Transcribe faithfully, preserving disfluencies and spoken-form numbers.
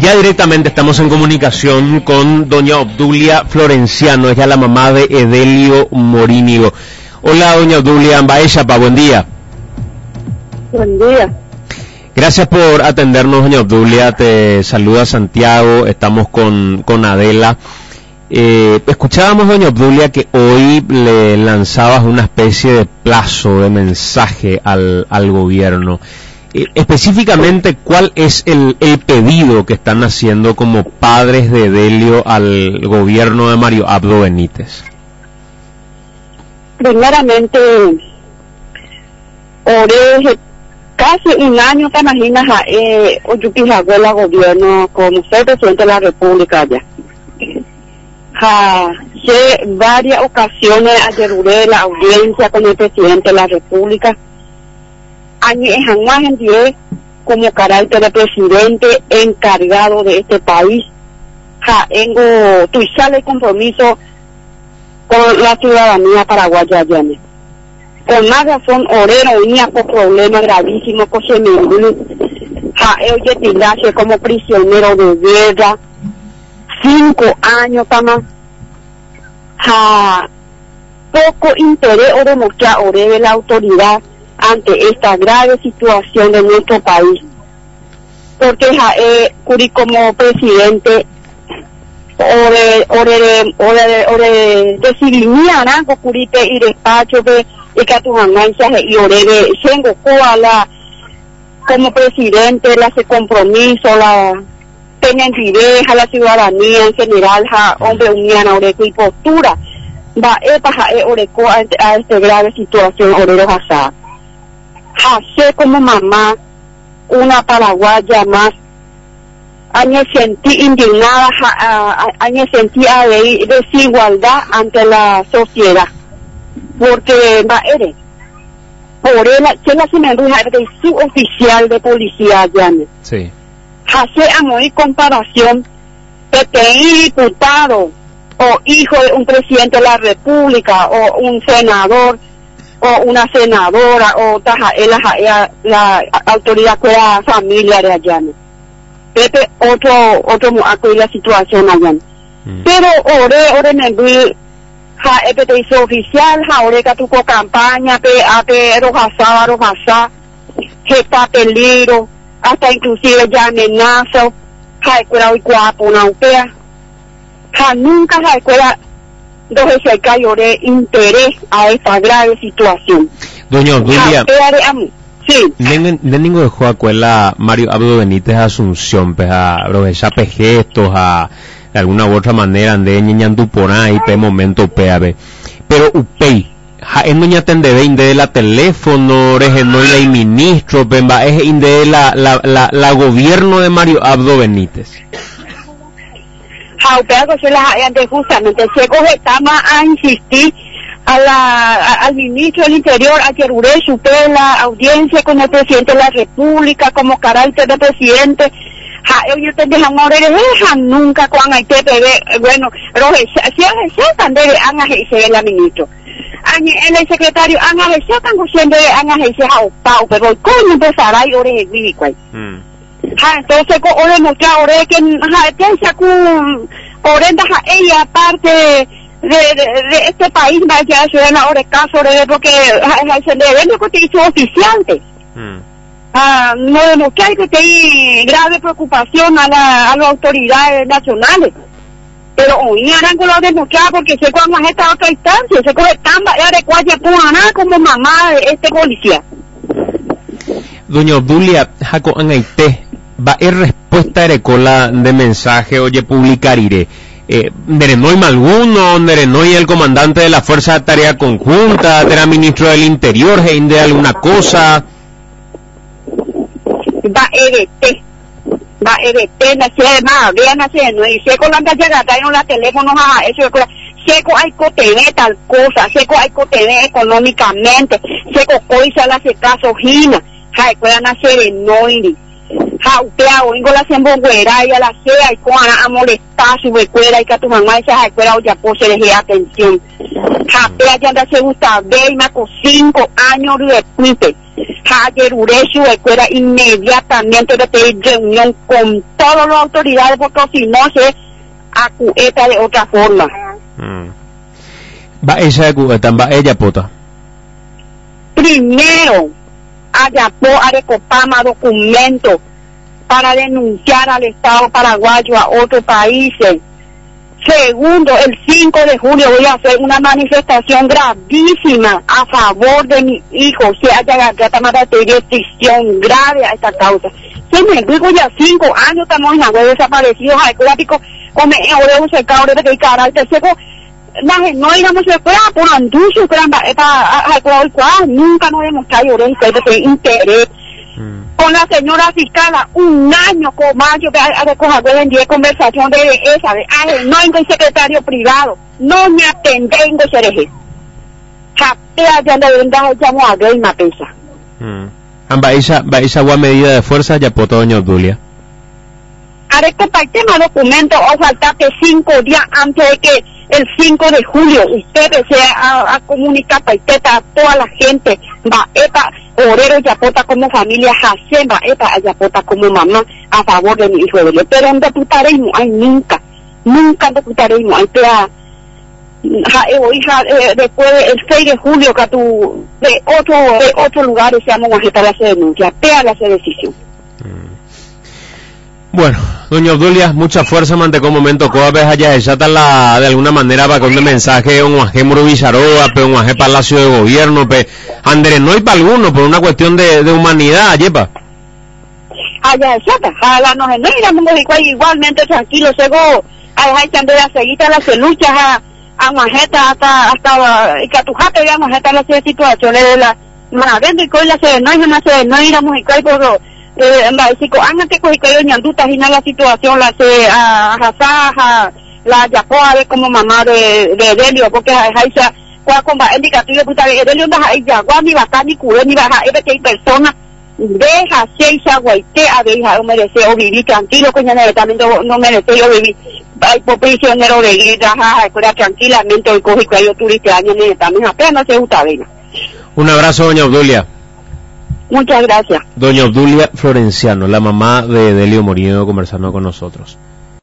ya directamente estamos en comunicación con doña Obdulia Florenciano, ella es la mamá de Edelio Morínigo. Hola, doña Obdulia Ambaeshapa, buen día. Buen día. Gracias por atendernos, doña Obdulia, te saluda Santiago, estamos con, con Adela. Eh, escuchábamos, doña Obdulia, que hoy le lanzabas una especie de plazo, de mensaje al, al gobierno. Eh, específicamente, ¿cuál es el, el pedido que están haciendo como padres de Edelio al gobierno de Mario Abdo Benítez? Primeramente, oré casi un año, te imaginas, eh, Oyupijaguela gobierno como ser presidente de la República ya. Ja, sé varias ocasiones ayer la audiencia con el presidente de la República. Añe jamás envié como carácter de presidente encargado de este país. Ja, tengo tu sale compromiso con la ciudadanía paraguaya ya. Con más razón, orero venía por problemas gravísimos con Semengú. Ja, oye, tiraje como prisionero de guerra. Cinco años, tama. Ja, poco interés o demostrar ore de la autoridad ante esta grave situación de nuestro país. Porque ja, eh, Curi como presidente, ore, ore, ore, ore, decidiría, ¿no? Curi te y despacho, de y que tus ganancias y oreve tengo la como presidente la se compromiso la tener a la ciudadanía en general ja hombre uniana oreco y postura va epa ja e oreco a, a esta grave situación orero jasa ja sé como mamá una paraguaya más añe sentí indignada ja, añe sentí a de desigualdad ante la sociedad porque va eres por él que la semejanza de su oficial de policía ya sí hace a muy comparación que te diputado o hijo de un presidente de la república o un senador o una senadora o taja la, la autoridad que la familia de allá este otro otro acto de la situación allá mm. pero ore ore en el ja este te hizo oficial ja oreka tu campaña pe ape rojasa rojasa que está peligro hasta inclusive ya amenaza ja escuela y cuapo una upea ja nunca ja escuela dos veces que ore interés a esta grave situación doña Obdulia sí de ningún de juego escuela Mario Abdo Benítez Asunción pues a aprovechar gestos a de alguna u otra manera de ñañandu por ahí pe momento peave pero upei ja en doña tendebe inde la teléfono reje no el ministro pemba es inde la la la la gobierno de Mario Abdo Benítez ja upea que se la ante justamente se coge tama a insistir a la a, al ministro del Interior a que Rure supere la audiencia con el presidente de la República como carácter de presidente ja ellos te dejan orar dejan nunca con hay T P B bueno roje si si también han ejercido el ministro añe el secretario han ejercido tan siendo han ejercido a pau pero coño empezará y ore vivico ja entonces con ore mucha ore que ja piensa con orenda ja ella aparte de, de, de este país va a llegar ciudadana ore caso ore porque ja se le ven que te hizo oficiante Ah, no demostré que hay grave preocupación a, la, a las autoridades nacionales, pero hoy harán con lo demostrado porque sé cuando es esta otra instancia, sé que están de cuaya nada como mamá de este policía. Doña Obdulia, Jaco Angaité, va a respuesta de cola de mensaje, oye, publicar iré. Eh, Nerenoy Malguno, Nerenoy el comandante de la Fuerza de Tarea Conjunta, era ministro del Interior, de alguna cosa. Va E D T, va E D T, nació de más, vean nació de nuevo, y seco la llegada, traen los teléfonos a eso, seco hay cotené tal cosa, seco hay cotené económicamente, seco coisa la se caso gina, ja, escuela nacer de noiri, ja, usted a oingo la se embogüera, y a la sea, y con a molestar su escuela, y que a tu mamá esa escuela, oye, pues se les dé atención, ja, pea ya anda se gusta, ve, y me con cinco años de repite, ayer Urechu escuela inmediatamente de pedir reunión con todas las autoridades porque si no se acueta de otra forma. Mm. Va ella acueta, va ella pota. Primero, Ayapó Arecopama documento para denunciar al Estado paraguayo a otros países. Segundo, el cinco de julio voy a hacer una manifestación gravísima a favor de mi hijo, se haya tomado decisión grave a esta causa. Se me digo ya cinco años estamos en la web desaparecidos, a ecológico, como ahora un secador de que carácter seco, no íbamos a escuela por anducio, para nunca nos demostrado de interés. Con la señora fiscal un año con más yo de coja de conversación de esa de ay, no tengo secretario privado no me atendengo sereje japea ya de venda llamo a ver una pesa amba esa va esa agua medida de fuerza ya poto doña Obdulia areco para el tema documento o faltate cinco días antes de que el cinco de julio ustedes se a, a comunicar para a toda la gente va epa Orero Yapota como familia Hashem va epa Yapota como mamá a favor de mi hijo de Dios pero donde putaremos ay nunca nunca donde putaremos ay pea hija después del seis de julio que tú de otro de otros lugares se llaman a agitar la denuncia pea la decisión. Bueno, doña Obdulia, mucha fuerza mante como momento coa vez allá esa la de alguna manera va con un mensaje un guaje Moro Villaroa, pe un guaje Palacio de Gobierno, pe André no hay para alguno por una cuestión de, de humanidad, yepa. Allá esa, a la no no iremos igualmente tranquilo, sego a esa de la seguita las luchas a a majeta hasta hasta y catujate digamos hasta las situaciones de la manavendo y con la se no es una se no iremos y por eh básico antes que que ñanduta y la situación la se a Hasaja la Yapoa de como mamá de de Delio porque Haisa cuál con va indicativo puta de Delio da ahí ya guami bacani cure ni baja es que hay personas deja seisa guaite a deja merece o vivir tranquilo coña también no merece yo vivir hay por prisionero de guerra ja tranquilamente el coge que yo turista año también apenas se gusta vena. Un abrazo doña Obdulia. Muchas gracias. Doña Obdulia Florenciano, la mamá de Delio Moreno, conversando con nosotros.